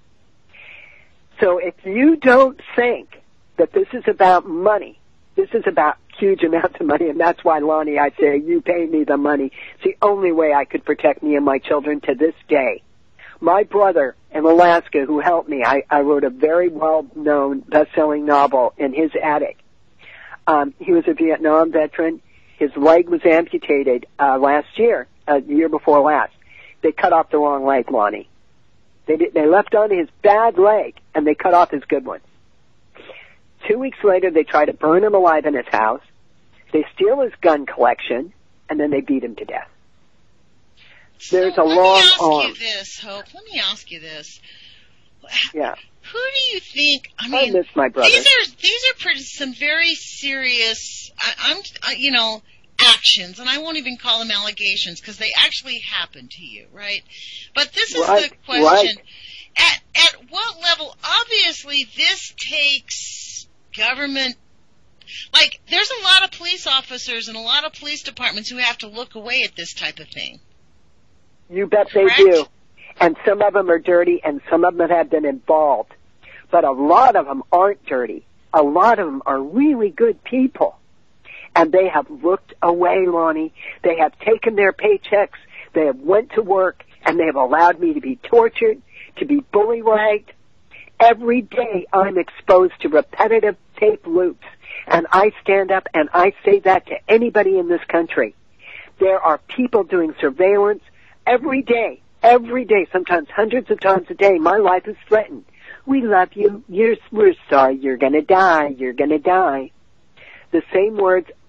So if you don't think that this is about money, this is about huge amounts of money, and that's why, Lonnie, I say you pay me the money. It's the only way I could protect me and my children to this day. My brother in Alaska, who helped me, I wrote a very well-known best-selling novel in his attic. He was a Vietnam veteran. His leg was amputated last year, the year before last. They cut off the wrong leg, Lonnie. They left on his bad leg, and they cut off his good one. 2 weeks later, they try to burn him alive in his house. They steal his gun collection, and then they beat him to death. There's a long arm. Let me ask you this, Hope. Let me ask you this. Yeah. Who do you think? I mean, I miss my brother. These are some very serious, actions, and I won't even call them allegations because they actually happened to you, right? But this is the question: at what level? Obviously, this takes government. Like, there's a lot of police officers and a lot of police departments who have to look away at this type of thing. You bet Correct? they do. And some of them are dirty, and some of them have been involved. But a lot of them aren't dirty. A lot of them are really good people. And they have looked away, Lonnie. They have taken their paychecks. They have went to work, and they have allowed me to be tortured, to be bully-ragged. Every day I'm exposed to repetitive tape loops. And I stand up and I say that to anybody in this country. There are people doing surveillance every day, sometimes hundreds of times a day. My life is threatened. We love you. We're sorry. You're going to die. You're going to die. The same words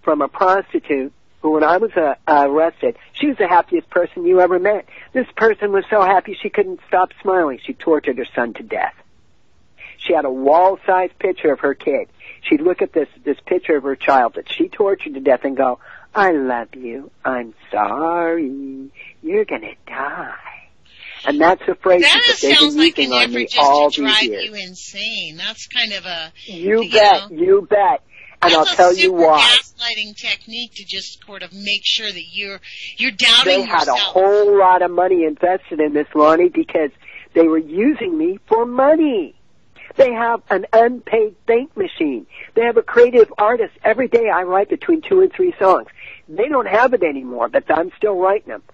from a prostitute who, when I was arrested, she was the happiest person you ever met. This person was so happy she couldn't stop smiling. She tortured her son to death. She had a wall-sized picture of her kid. She'd look at this picture of her child that she tortured to death and go, I love you. I'm sorry. You're going to die. And that's a phrase that they've been using on me all these years. That sounds like an effort just to drive you insane. That's kind of a... You bet. And I'll tell you why. That's a super gaslighting technique to just sort of make sure that you're doubting yourself. They had a whole lot of money invested in this, Lonnie, because they were using me for money. They have an unpaid bank machine. They have a creative artist. Every day I write between 2 and 3 songs. They don't have it anymore, but I'm still writing them.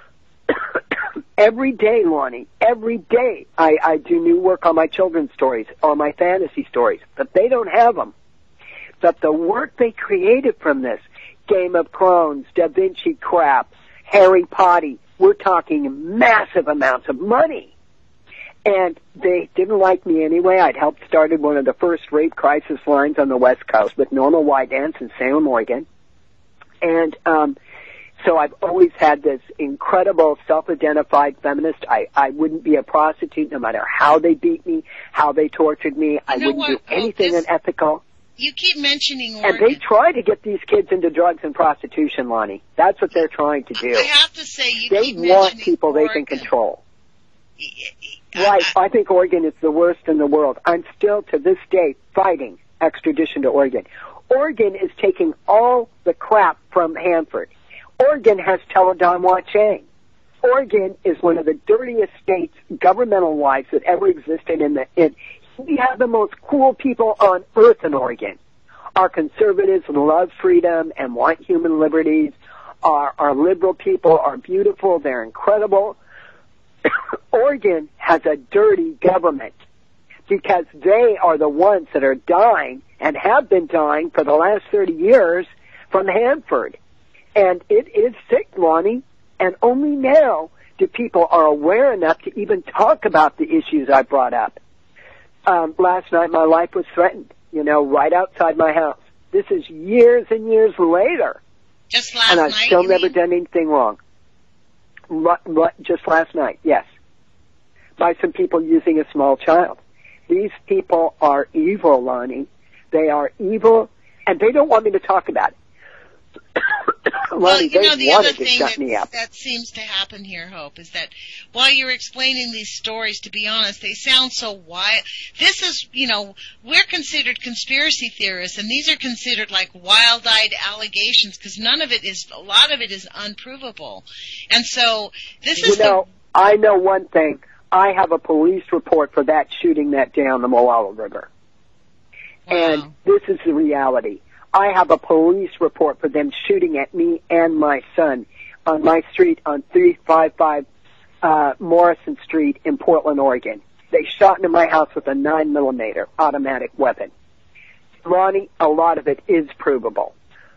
Every day, Lonnie, every day I do new work on my children's stories or my fantasy stories, but they don't have them. But the work they created from this, Game of Thrones, Da Vinci crap, Harry Potter, we're talking massive amounts of money. And they didn't like me anyway. I'd helped started one of the first rape crisis lines on the West Coast with Norma Wydance in Salem, Oregon. And so I've always had this incredible self-identified feminist. I wouldn't be a prostitute no matter how they beat me, how they tortured me. I wouldn't do anything unethical. You keep mentioning Oregon. And they try to get these kids into drugs and prostitution, Lonnie. That's what they're trying to do. I have to say, they want people Oregon. They can control. Right. I think Oregon is the worst in the world. I'm still, to this day, fighting extradition to Oregon. Oregon is taking all the crap from Hanford. Oregon has Teledon Wah-Chang. Oregon is one of the dirtiest states, governmental-wise, that ever existed we have the most cool people on earth in Oregon. Our conservatives love freedom and want human liberties. Our liberal people are beautiful. They're incredible. Oregon has a dirty government because they are the ones that are dying and have been dying for the last 30 years from Hanford. And it is sick, Lonnie, and only now do people are aware enough to even talk about the issues I brought up. Last night my life was threatened, right outside my house. This is years and years later. Just last night, and I've still never done anything wrong. Just last night, yes. By some people using a small child. These people are evil, Lonnie. They are evil, and they don't want me to talk about it. Well, the other thing that seems to happen here, Hope, is that while you're explaining these stories, to be honest, they sound so wild. This is, we're considered conspiracy theorists, and these are considered like wild-eyed allegations because a lot of it is unprovable. And so this is I know one thing. I have a police report for that shooting that day on the Moala River. Wow. And this is the reality. I have a police report for them shooting at me and my son on my street on 355 Morrison Street in Portland, Oregon. They shot into my house with a 9mm automatic weapon. Ronnie, a lot of it is provable.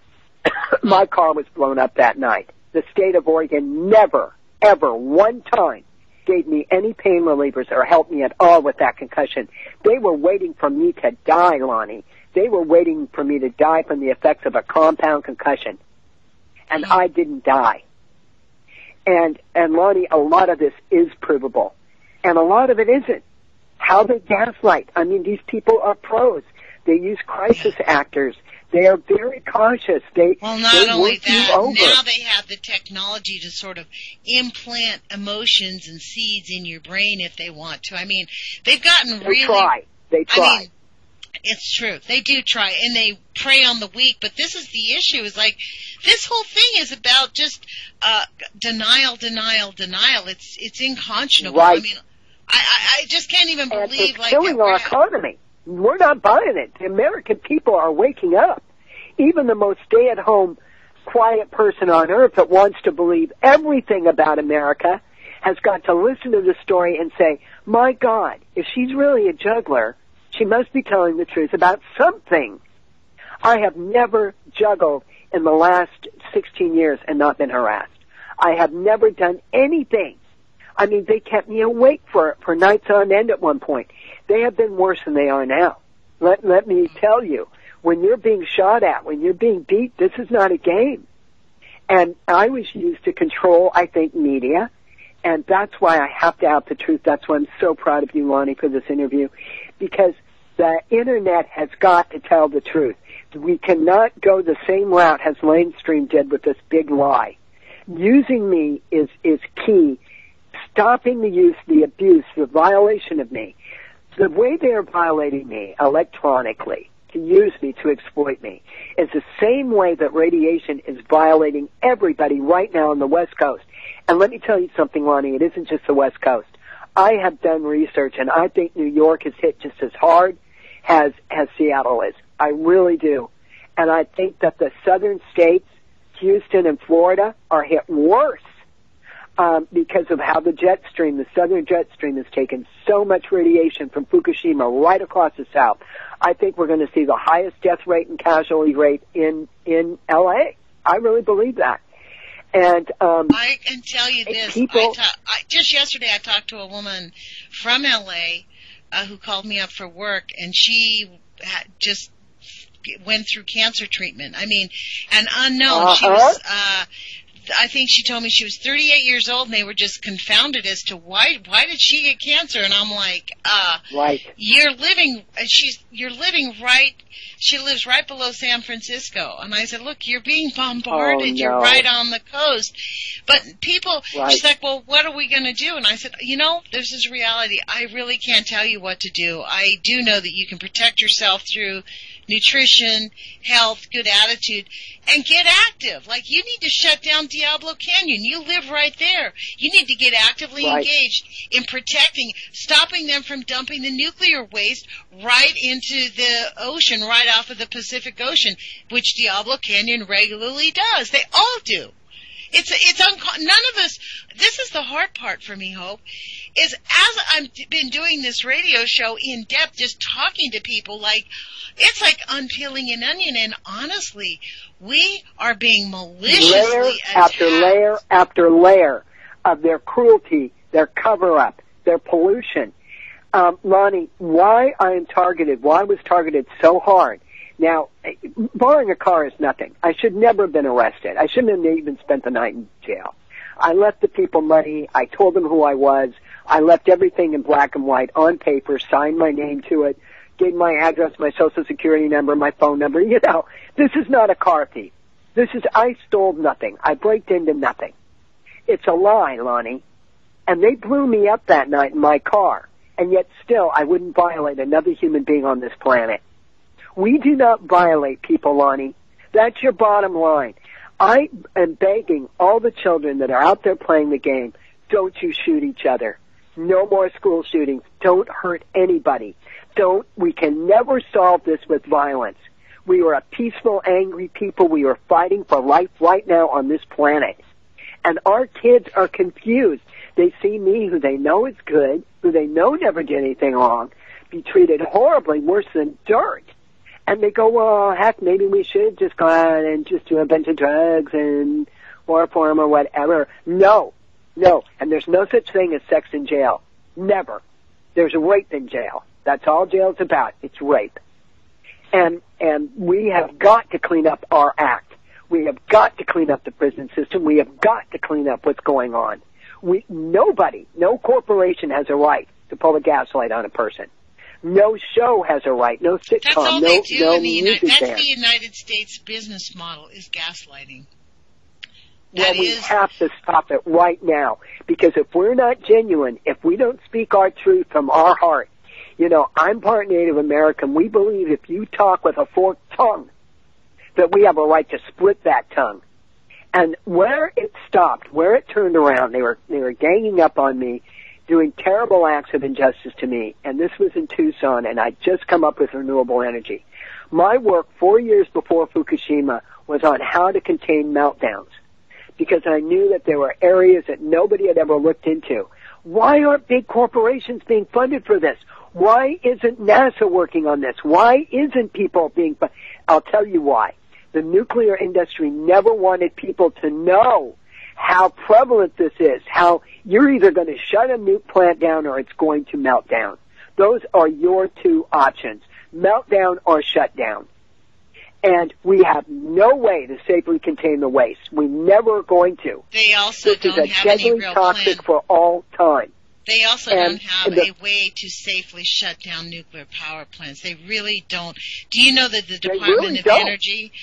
My car was blown up that night. The state of Oregon never, ever, one time gave me any pain relievers or helped me at all with that concussion. They were waiting for me to die, Lonnie. They were waiting for me to die from the effects of a compound concussion. And I didn't die. And Lonnie, a lot of this is provable. And a lot of it isn't. How they gaslight. I mean, these people are pros. They use crisis actors. They are very cautious. Not only that, now they have the technology to sort of implant emotions and seeds in your brain if they want to. I mean, they've gotten really... They try. I mean, it's true. They do try, and they prey on the weak, but this is the issue, is like, this whole thing is about just denial. It's unconscionable. Right. I mean, I just can't even believe, it's killing our economy. We're not buying it. The American people are waking up. Even the most stay-at-home, quiet person on earth that wants to believe everything about America has got to listen to the story and say, my God, if she's really a juggler, she must be telling the truth about something. I have never juggled in the last 16 years and not been harassed. I have never done anything. I mean, they kept me awake for nights on end at one point. They have been worse than they are now. Let me tell you, When you're being shot at, when you're being beat, this is not a game. And I was used to control, I think, media. And that's why I have to out the truth. That's why I'm so proud of you, Lonnie, for this interview. Because the Internet has got to tell the truth. We cannot go the same route as Lamestream did with this big lie. Using me is key. Stopping the use, the abuse, the violation of me. The way they are violating me electronically to use me, to exploit me, is the same way that radiation is violating everybody right now on the West Coast. And let me tell you something, Lonnie, it isn't just the West Coast. I have done research, and I think New York is hit just as hard as Seattle is. I really do. And I think that the southern states, Houston and Florida, are hit worse because of how the southern jet stream has taken so much radiation from Fukushima right across the south. I think we're going to see the highest death rate and casualty rate in L.A. I really believe that. And I can tell you this. Just yesterday I talked to a woman from L.A. Who called me up for work, and she had just went through cancer treatment. I mean, and unknown. She was, I think she told me she was 38 years old, and they were just confounded as to why did she get cancer? And I'm like, right. You're living right. She lives right below San Francisco. And I said, look, you're being bombarded. Oh, no. You're right on the coast. But people, right. She's like, well, what are we going to do? And I said, this is reality. I really can't tell you what to do. I do know that you can protect yourself through nutrition, health, good attitude, and get active. Like, you need to shut down Diablo Canyon. You live right there. You need to get actively engaged in stopping them from dumping the nuclear waste right into the ocean, right off of the Pacific Ocean, which Diablo Canyon regularly does. They all do. None of us, this is the hard part for me, Hope, is as I've been doing this radio show in depth, just talking to people, it's like unpeeling an onion, and honestly, we are being maliciously attacked. After layer after layer of their cruelty, their cover-up, their pollution. Lonnie, why I was targeted so hard. Now, borrowing a car is nothing. I should never have been arrested. I shouldn't have even spent the night in jail. I left the people money. I told them who I was. I left everything in black and white on paper, signed my name to it, gave my address, my social security number, my phone number. This is not a car thief. I stole nothing. I breaked into nothing. It's a lie, Lonnie. And they blew me up that night in my car. And yet still, I wouldn't violate another human being on this planet. We do not violate people, Lonnie. That's your bottom line. I am begging all the children that are out there playing the game, don't you shoot each other. No more school shootings. Don't hurt anybody. We can never solve this with violence. We are a peaceful, angry people. We are fighting for life right now on this planet. And our kids are confused. They see me, who they know is good, who they know never did anything wrong, be treated horribly, worse than dirt. And they go, well, heck, maybe we should just go out and just do a bunch of drugs and chloroform or whatever. No. And there's no such thing as sex in jail. Never. There's rape in jail. That's all jail's about. It's rape. And we have got to clean up our act. We have got to clean up the prison system. We have got to clean up what's going on. No corporation has a right to pull a gaslight on a person. No show has a right. No sitcom. That's all they do no in the music That's band. the United States business model, is gaslighting. Well, we have to stop it right now, because if we're not genuine, if we don't speak our truth from our heart, I'm part Native American. We believe if you talk with a forked tongue, that we have a right to split that tongue. And where it stopped, where it turned around, they were ganging up on me, doing terrible acts of injustice to me, and this was in Tucson, and I'd just come up with renewable energy. My work 4 years before Fukushima was on how to contain meltdowns, because I knew that there were areas that nobody had ever looked into. Why aren't big corporations being funded for this? Why isn't NASA working on this? Why isn't people being funded? I'll tell you why. The nuclear industry never wanted people to know how prevalent this is, how you're either going to shut a nuke plant down or it's going to melt down. Those are your two options, meltdown or shut down. And we have no way to safely contain the waste. We never are going to. They also don't have any real plan. Toxic for all time. They also don't have a way to safely shut down nuclear power plants. They really don't. Do you know that the Department of Energy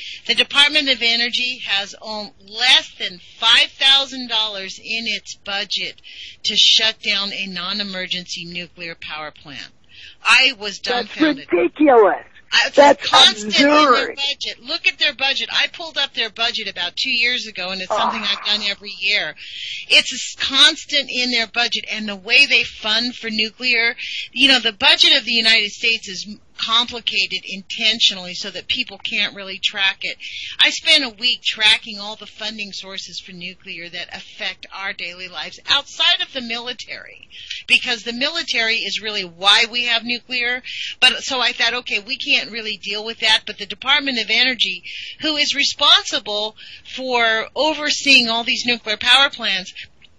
has less than $5,000 in its budget to shut down a non-emergency nuclear power plant? I was dumbfounded. That's ridiculous. That's constant in their budget. Look at their budget. I pulled up their budget about 2 years ago, and it's something I've done every year. It's constant in their budget, and the way they fund for nuclear, the budget of the United States is complicated intentionally so that people can't really track it. I spent a week tracking all the funding sources for nuclear that affect our daily lives outside of the military, because the military is really why we have nuclear. But so I thought, okay, we can't really deal with that, but the Department of Energy, who is responsible for overseeing all these nuclear power plants,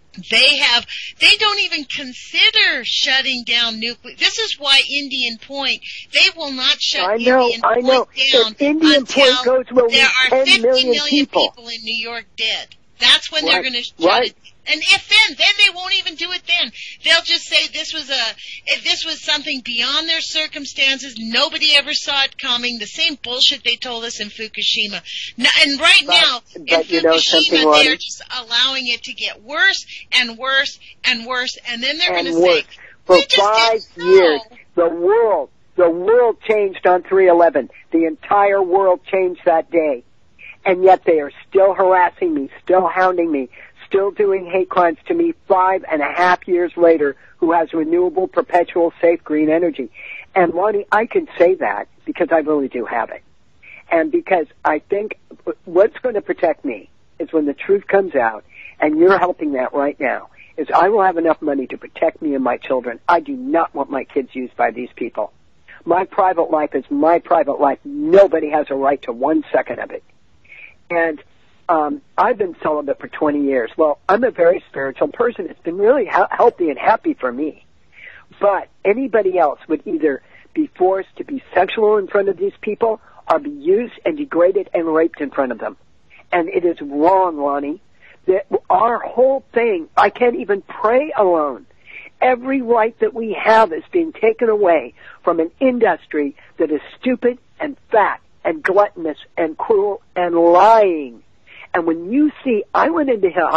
they don't even consider shutting down nuclear. This is why Indian Point, they will not shut Indian Point down until there are 50 million people in New York dead. That's when they're going to shut it. And then they won't even do it then. They'll just say this was something beyond their circumstances. Nobody ever saw it coming. The same bullshit they told us in Fukushima. In Fukushima, they're just allowing it to get worse and worse and worse. And then they're going to say, for 5 years, the world changed on 3/11. The entire world changed that day. And yet they are still harassing me, still hounding me, still doing hate crimes to me 5.5 years later, who has renewable, perpetual, safe, green energy. And Lonnie, I can say that because I really do have it. And because I think what's going to protect me is when the truth comes out, and you're helping that right now, is I will have enough money to protect me and my children. I do not want my kids used by these people. My private life is my private life. Nobody has a right to 1 second of it. And I've been celibate for 20 years. Well, I'm a very spiritual person. It's been really healthy and happy for me. But anybody else would either be forced to be sexual in front of these people or be used and degraded and raped in front of them. And it is wrong, Lonnie. Our whole thing, I can't even pray alone. Every right that we have is being taken away from an industry that is stupid and fat and gluttonous and cruel and lying. And when you see, I went into